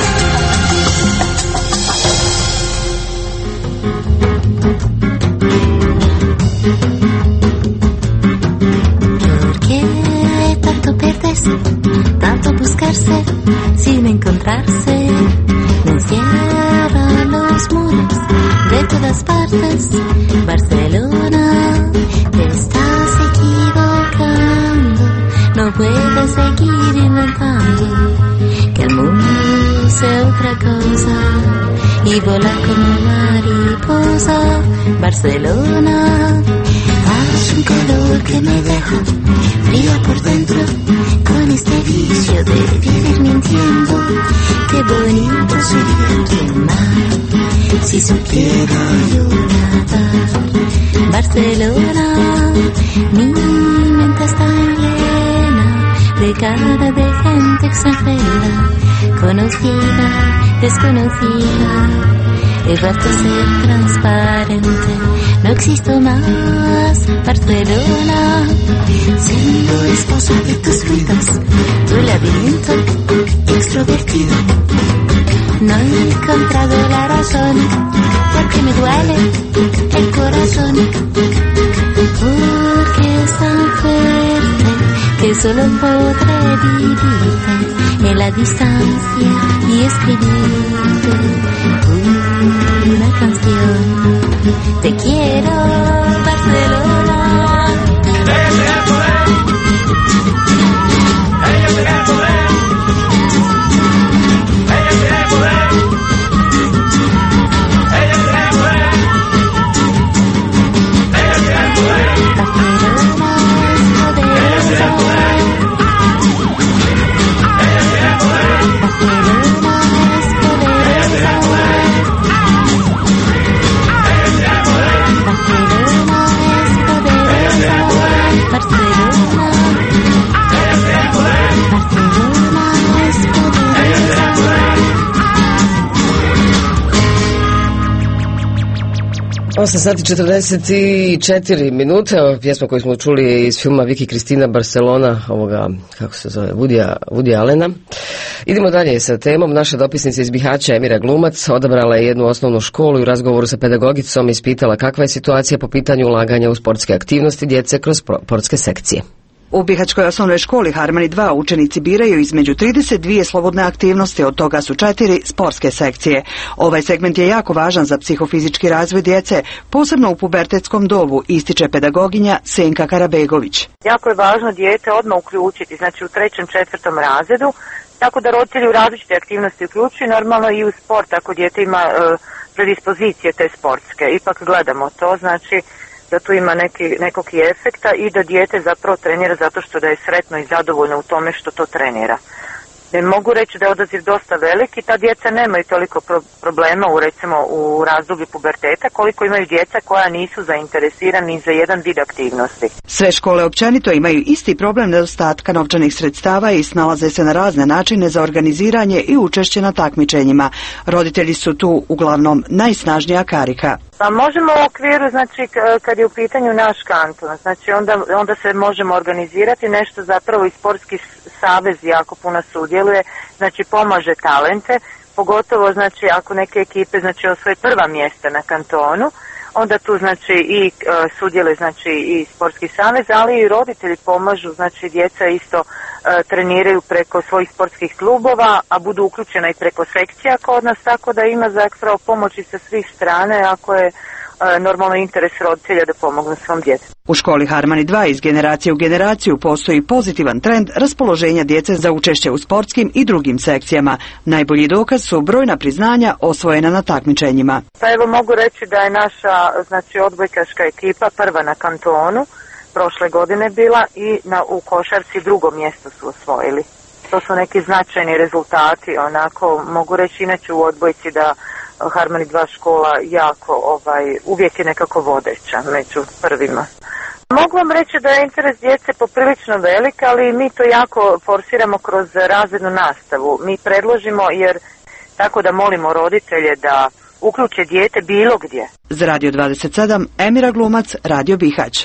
Tanto buscarse sin encontrarse, me encierran los muros de todas partes. Barcelona, te estás equivocando, no puedes seguir inventando que el mundo sea otra cosa y volar como mariposa. Barcelona, haz un calor que me deja fría por dentro, con este vicio de vivir mintiendo. Qué bonito sería tu mar, si supiera yo nadar. Barcelona, mi mente está llena de cara de gente extranjera, conocida, desconocida. He vuelto a ser transparente, no existo más. Barcelona, siendo esposa de tus ruidos, tu laberinto extrovertido. No he encontrado la razón, porque me duele el corazón, porque es tan fuerte que solo podré vivirte en la distancia y escribirte una canción. Te quiero, Barcelona. Ellos tienen el poder. Ellos tienen el poder. Ellos tienen el poder. Ellos tienen el poder. Ellos tienen el poder. Ellos tienen el poder. osam sati četrdeset četiri minute, pjesma koju smo čuli je iz filma Viki Kristina Barcelona, ovoga, kako se zove, Woodya, Woodya Allena. Idemo dalje sa temom. Naša dopisnica iz Bihaća Emira Glumac odabrala je jednu osnovnu školu i u razgovoru sa pedagogicom ispitala kakva je situacija po pitanju ulaganja u sportske aktivnosti djece kroz sportske sekcije. U Bihaćkoj osnovnoj školi Harmani dva učenici biraju između trideset dvije slobodne aktivnosti, od toga su četiri sportske sekcije. Ovaj segment je jako važan za psihofizički razvoj djece, posebno u pubertetskom dobu, ističe pedagoginja Senka Karabegović. Jako je važno dijete odmah uključiti, znači u trećem, četvrtom razredu, tako da roditelji u različite aktivnosti uključuju, normalno i u sport, ako dijete ima e, predispozicije te sportske. Ipak gledamo to, znači da tu ima neki, nekog i efekta i da dijete zapravo trenira zato što da je sretno i zadovoljno u tome što to trenira. Ne mogu reći da je odaziv dosta velik i ta djeca nemaju toliko pro- problema u recimo u razdoblju puberteta koliko imaju djeca koja nisu zainteresirani za jedan vid aktivnosti. Sve škole općenito imaju isti problem nedostatka novčanih sredstava i snalaze se na razne načine za organiziranje i učešće na takmičenjima. Roditelji su tu uglavnom najsnažnija karika. Pa možemo u okviru, znači kad je u pitanju naš kanton, znači onda, onda se možemo organizirati nešto, zapravo i sportski savez jako puno sudjeluje, znači pomaže talente, pogotovo znači ako neke ekipe znači osvoje prva mjesta na kantonu, onda tu znači i e, sudjeluje znači i sportski savez, ali i roditelji pomažu, znači djeca isto e, treniraju preko svojih sportskih klubova, a budu uključena i preko sekcija kod nas, tako da ima zapravo pomoći sa svih strane ako je e, normalno interes roditelja da pomognu svom djetetu. U školi Harmani dva iz generacije u generaciju postoji pozitivan trend raspoloženja djece za učešće u sportskim i drugim sekcijama. Najbolji dokaz su brojna priznanja osvojena na takmičenjima. Pa evo mogu reći da je naša znači odbojkaška ekipa prva na kantonu, prošle godine bila i na, u košarci drugo mjesto su osvojili. To su neki značajni rezultati, onako mogu reći inače u odbojci da Harmani dva škola jako ovaj, uvijek je nekako vodeća među prvima. Mogu vam reći da je interes djece poprilično velik, ali mi to jako forsiramo kroz razrednu nastavu. Mi predložimo jer tako da molimo roditelje da uključe dijete bilo gdje. Za Radio dvadeset sedam, Emira Glumac, Radio Bihać.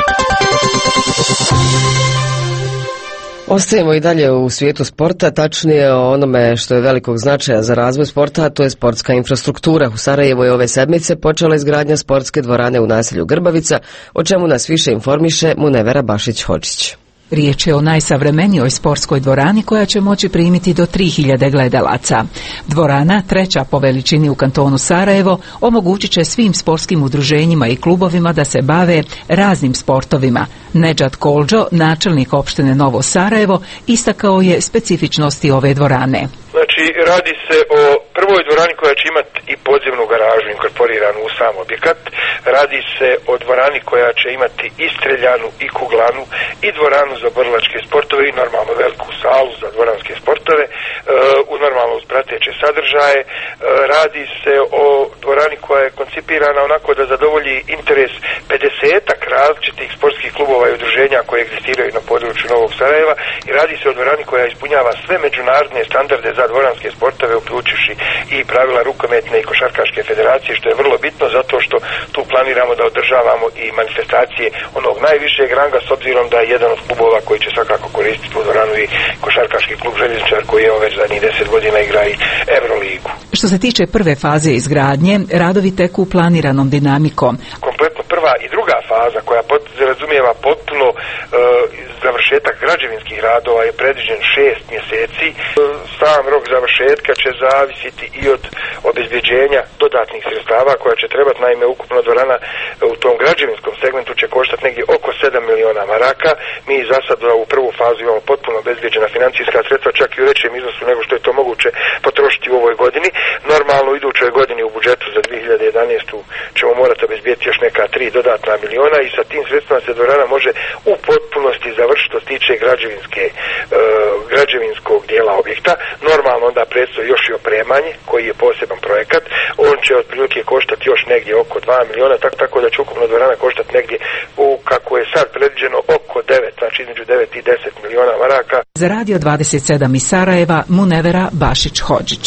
Ostajemo i dalje u svijetu sporta, tačnije o onome što je velikog značaja za razvoj sporta, a to je sportska infrastruktura. U Sarajevu je ove sedmice počela izgradnja sportske dvorane u naselju Grbavica, o čemu nas više informiše Munevera Bašić-Hodžić. Riječ je o najsavremenijoj sportskoj dvorani koja će moći primiti do tri hiljade gledalaca. Dvorana, treća po veličini u kantonu Sarajevo, omogućit će svim sportskim udruženjima i klubovima da se bave raznim sportovima. Nedžad Kolđo, načelnik opštine Novo Sarajevo, istakao je specifičnosti ove dvorane. Znači, radi se o prvoj dvorani koja će imati i podzemnu garažu inkorporiranu u sam objekat. Radi se o dvorani koja će imati i streljanu i kuglanu i dvoranu za borilačke sportove i normalno veliku salu za dvoranske sportove e, u normalno uz prateće sadržaje. E, radi se o dvorani koja je koncipirana onako da zadovolji interes pedesetak različitih sportskih klubova i udruženja koje egzistiraju na području Novog Sarajeva i radi se o dvorani koja ispunjava sve međunarodne standarde za dvoranske sportove, uključujući i pravila rukometne i košarkaške federacije, što je vrlo bitno zato što tu planiramo da održavamo i manifestacije onog najvišeg ranga, s obzirom da je jedan od klubova koji će svakako koristiti tu dvoranu i košarkaški klub Željezničar koji je već zadnjih deset godina igra i Euroligu. Što se tiče prve faze izgradnje, radovi teku planiranom dinamikom. Kompletno prva i druga faza koja razumijeva potpuno e, završetak građevinskih radova je predviđen šest mjeseci. Sam rok završetka će zavisiti i od obezbjeđenja dodatnih sredstava koja će trebati, naime ukupno dvorana u tom građevinskom segmentu će koštati negdje oko sedam miliona maraka. Mi za sad u prvu fazu imamo potpuno obezbjeđena financijska sredstva, čak i u većem iznosu nego što je to moguće potrošiti u ovoj godini. Normalno u idućoj godini u budžetu za dvije hiljade jedanaestu ćemo morati obezbijeti još neka tri dodatna miliona i sa tim sredstvima se dvorana može u potpunosti završiti što se tiče građevinske, e, građevinskog dijela objekta. Normalno onda predstoji još i opremanje koji je poseban projekat. On će otprilike koštati još negdje oko dva miliona, tako, tako da će ukupno dvorana koštati negdje u, kako je sad predviđeno, oko devet, znači između devet i deset miliona maraka. Za Radio dvadeset sedam iz Sarajeva, Munevera Bašić-Hodžić.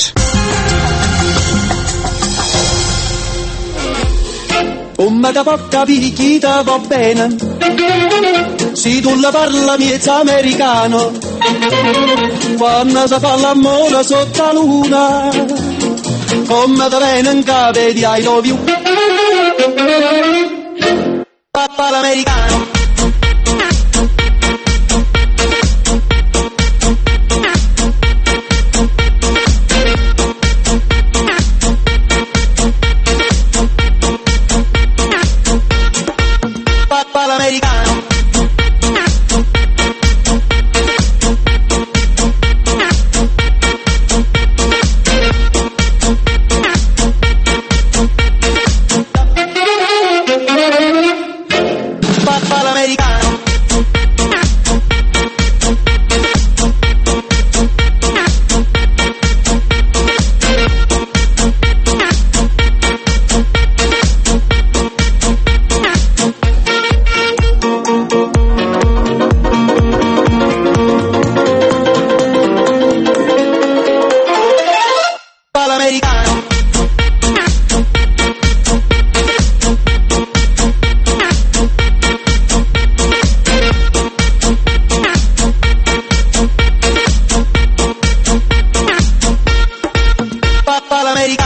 Come da porca picchita va bene, si tu la parla miezza americano, quando si fa l'amore sotto la luna, come da venen cave di I love you, papà l'americano.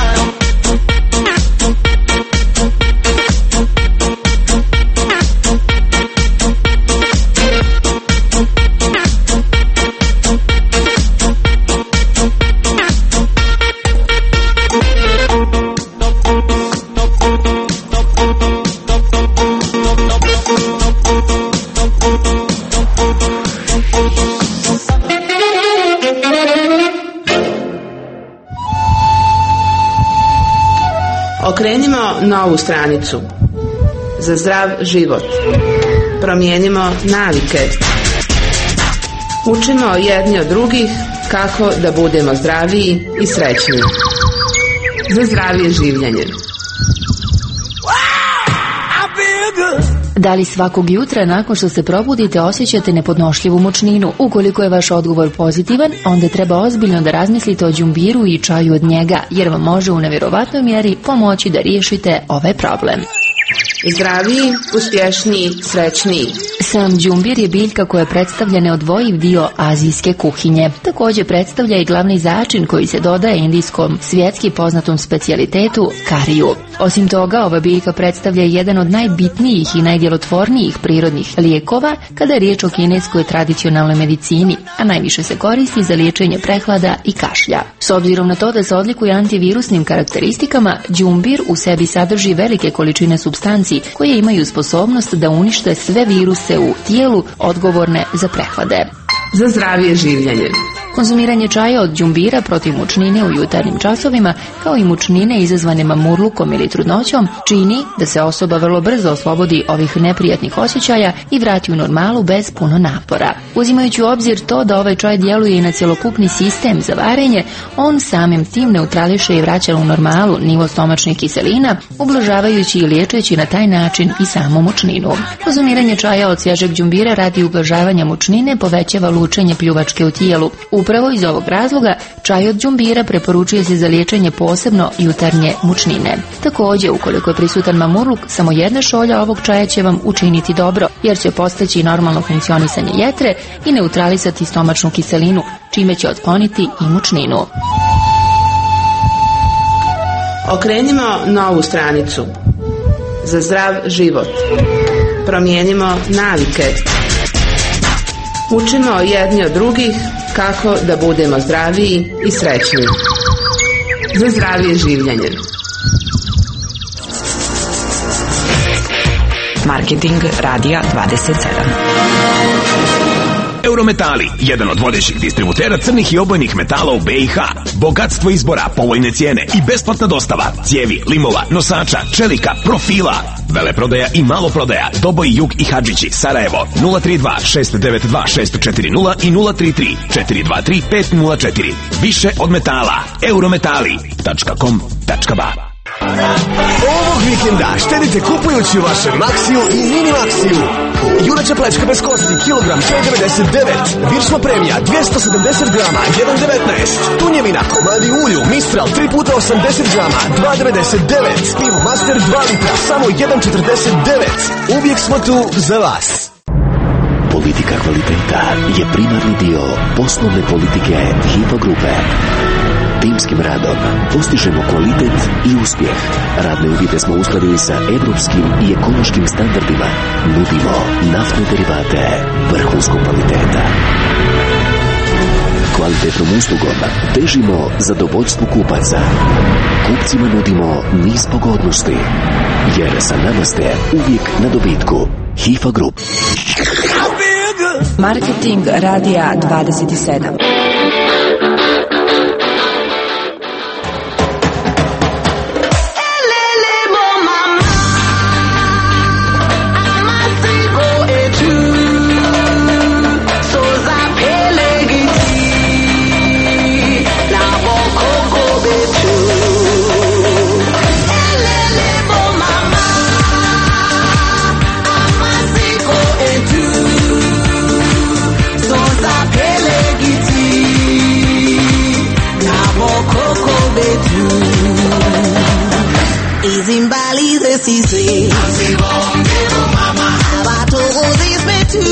Okrenimo novu stranicu. Za zdrav život. Promijenimo navike. Učimo jedni od drugih kako da budemo zdraviji i srećniji. Za zdravije življenje. Da li svakog jutra nakon što se probudite osjećate nepodnošljivu mučninu? Ukoliko je vaš odgovor pozitivan, onda treba ozbiljno da razmislite o đumbiru i čaju od njega, jer vam može u nevjerovatnoj mjeri pomoći da riješite ovaj problem. Zdraviji, uspješniji, srećniji. Sam đumbir je biljka koja predstavlja neodvojiv dio azijske kuhinje. Također predstavlja i glavni začin koji se dodaje indijskom svjetski poznatom specijalitetu kariju. Osim toga, ova biljka predstavlja jedan od najbitnijih i najdjelotvornijih prirodnih lijekova kada je riječ o kineskoj tradicionalnoj medicini, a najviše se koristi za liječenje prehlada i kašlja. S obzirom na to da se odlikuje antivirusnim karakteristikama, đumbir u sebi sadrži velike količine supstanci koje imaju sposobnost da unište sve viruse u tijelu odgovorne za prehlade. Za zdravije življenje. Konzumiranje čaja od đumbira protiv mučnine u jutarnjim časovima, kao i mučnine izazvane mamurlukom ili trudnoćom, čini da se osoba vrlo brzo oslobodi ovih neprijatnih osjećaja i vrati u normalu bez puno napora. Uzimajući u obzir to da ovaj čaj djeluje i na cjelokupni sistem za varenje, on samim tim neutrališe i vraća u normalu nivo stomačnih kiselina, ublažavajući i liječeći na taj način i samu mučninu. Konzumiranje čaja od svježeg đumbira radi ublažavanja mučnine povećava lučenje pljuvačke u tijelu. Upravo iz ovog razloga čaj od đumbira preporučuje se za liječenje posebno jutarnje mučnine. Također, ukoliko je prisutan mamurluk, samo jedna šolja ovog čaja će vam učiniti dobro, jer će postaći normalno funkcionisanje jetre i neutralisati stomačnu kiselinu, čime će otkloniti i mučninu. Okrenimo novu stranicu. Za zdrav život. Promijenimo navike. Učimo jedni od drugih kako da budemo zdraviji i srećniji. Za zdravije življenje. Marketing Radija dvadeset sedam. Eurometali, jedan od vodećih distributera crnih i obojnih metala u B i H. Bogatstvo izbora, povoljne cijene i besplatna dostava. Cijevi, limova, nosača, čelika, profila. Veleprodaja i maloprodaja. Doboj, Jug i Hadžići, Sarajevo. nula tri dva šest devet dva šest četiri nula i nula tri tri četiri dva tri pet nula četiri. Više od metala. Eurometali tačka com tačka ba. Ovog vikenda štedite kupujući u vašem Maxiju i Mini Maxiju. Juneća plečka bez kosti, kilogram šest devedeset devet. Viršma premija dvjesto sedamdeset grama, jedan devetnaest. Tunjevina, komadi ulju, Mistral tri puta osamdeset grama, dva devedeset devet. Pivo Master dva litra, samo jedan četrdeset devet. Uvijek smo tu za vas. Politika kvaliteta je primarni dio poslovne politike Hypo Grupe. Timskim radom postižemo kvalitet i uspjeh. Radne uvjete smo uskladili sa evropskim i ekološkim standardima. Nudimo naftne derivate vrhunskog kvaliteta. Kvalitetnom uslugom težimo zadovoljstvu kupaca. Kupcima nudimo niz pogodnosti, jer sa nama ste uvijek na dobitku. Hypo Group. Marketing Radija dvadeset sedam. Zimbali ze siswe abatogo zisbetu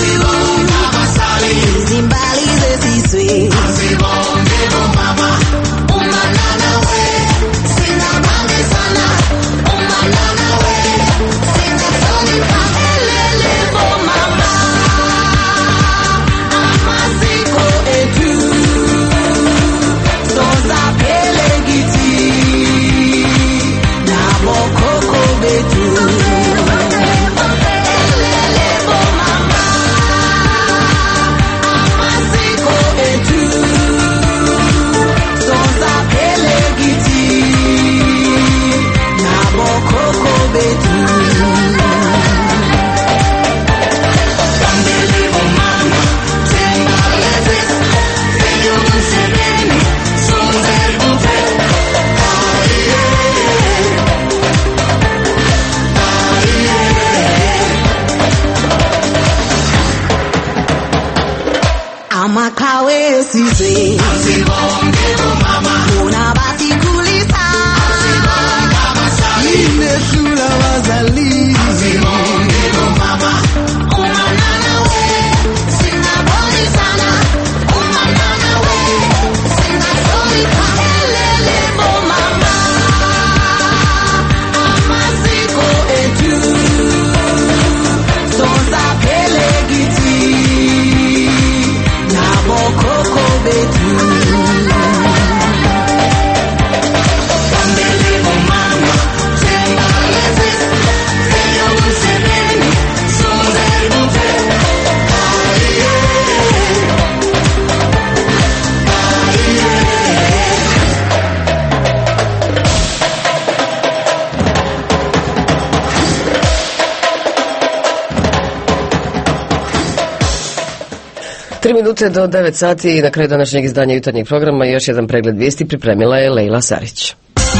Zimbali ze siswe umanana we sweet. Una basiculisa. Inesula wazali. Umanana we, singa boli sana. Umanana we, singa soli kamelele bo mama. Amasiko etu. Sonza pelegiti. Nabo koko betu. Kambele bo mama. Sembalezis. Seyo useneni. Sonza erbute. Tri minute do devet sati i na kraju današnjeg izdanja jutarnjeg programa još jedan pregled vijesti pripremila je Lejla Sarić.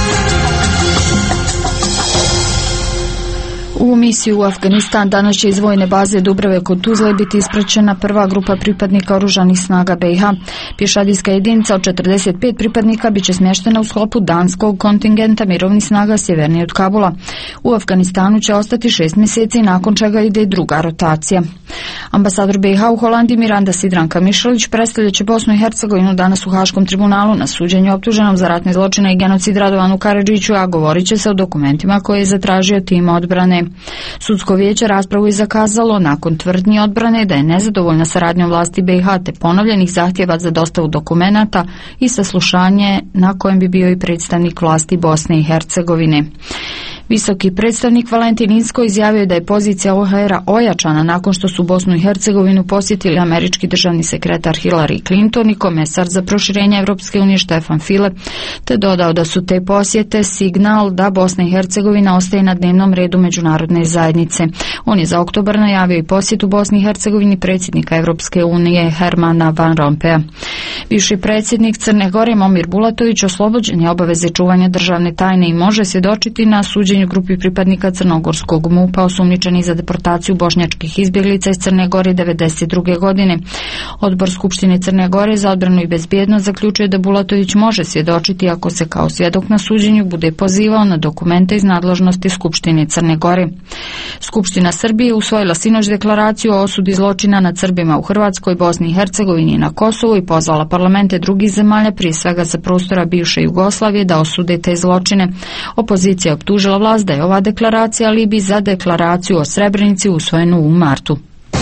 U misiju u Afganistan danas će iz vojne baze Dubrave kod Tuzle biti ispraćena prva grupa pripadnika oružanih snaga B i H. Pješadijska jedinica od četrdeset pet pripadnika biće smještena u sklopu danskog kontingenta mirovnih snaga sjevernije od Kabula. U Afganistanu će ostati šest mjeseci, nakon čega ide i druga rotacija. Ambasador B i H u Holandiji Miranda Sidranka Mišalić predstavlja će Bosnu i Hercegovinu danas u Haškom tribunalu na suđenju optuženom za ratne zločine i genocid Radovanu Karadžiću, a govorit će se o dokumentima koje je zatražio tim odbrane. Sudsko vijeće raspravu je zakazalo nakon tvrdnji odbrane da je nezadovoljna saradnjom vlasti B i H te ponovljenih zahtjeva za dostavu dokumenata i saslušanje na kojem bi bio i predstavnik vlasti Bosne i Hercegovine. Visoki predstavnik Valentin Inzko izjavio da je pozicija O H R-a ojačana nakon što su Bosnu i Hercegovinu posjetili američki državni sekretar Hillary Clinton i komesar za proširenje Europske unije Stefan File, te dodao da su te posjete signal da Bosna i Hercegovina ostaje na dnevnom redu međunarodne zajednice. On je za oktobar najavio i posjetu Bosni i Hercegovini predsjednika Europske unije Hermana Van Rompuya. Bivši predsjednik Crne Gore Momir Bulatović oslobođen je obaveze čuvanja državne tajne i može svjedočiti na suđenju grupi pripadnika crnogorskog M U P-a osumnjičeni za deportaciju bošnjačkih izbjeglica iz Crne Gore devedeset druge godine. Odbor Skupštine Crne Gore za odbranu i bezbjednost zaključuje da Bulatović može svjedočiti ako se kao svjedok na suđenju bude pozivao na dokumente iz nadležnosti Skupštine Crne Gore. Skupština Srbije usvojila sinoć deklaraciju o osudi zločina nad Srbima u Hrvatskoj, Bosni i Hercegovini i na Kosovu i pozvala parlamente drugih zemalja, prije svega sa prostora bivše Jugoslavije, da osude te zločine. Opozicija optužila vlast da je ova deklaracija alibi za deklaraciju o Srebrenici usvojenu u martu.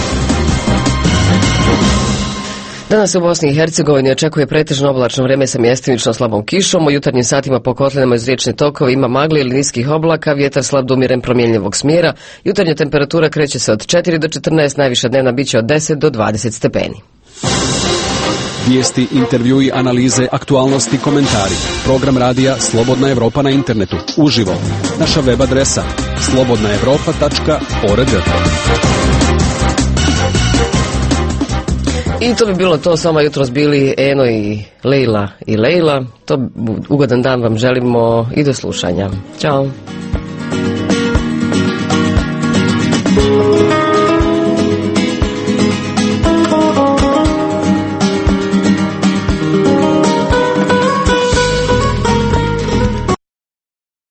Danas u Bosni i Hercegovini očekuje pretežno oblačno vrijeme sa mjestimično slabom kišom. U jutarnjim satima po kotlinama uz riječne tokove ima magle ili niskih oblaka, vjetar slab do umjeren promjenjivog smjera. Jutarnja temperatura kreće se od četiri do četrnaest, najviša dnevna biće od deset do dvadeset stepeni. Vijesti, intervjui, analize, aktualnosti, komentari. Program radija Slobodna Evropa na internetu. Uživo. Naša web adresa slobodna evropa tačka org. I to bi bilo to, s vama jutros bili Eno i Lejla i Lejla. To ugodan dan vam želimo i do slušanja. Ćao.